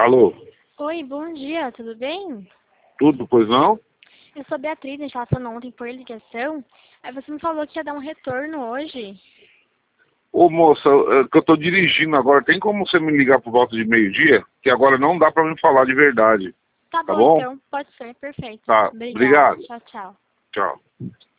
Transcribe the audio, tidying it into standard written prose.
Alô? Oi, bom dia, tudo bem? Tudo, pois não? Eu sou a Beatriz, a gente estava falando ontem por ligação. Aí você me falou que ia dar um retorno hoje. Ô moça, que eu tô dirigindo agora, tem como você me ligar por volta de meio-dia? Que agora não dá pra me falar de verdade. Tá Tá bom, bom? então, pode ser, perfeito. Tá, Obrigada, obrigado. tchau, tchau. Tchau.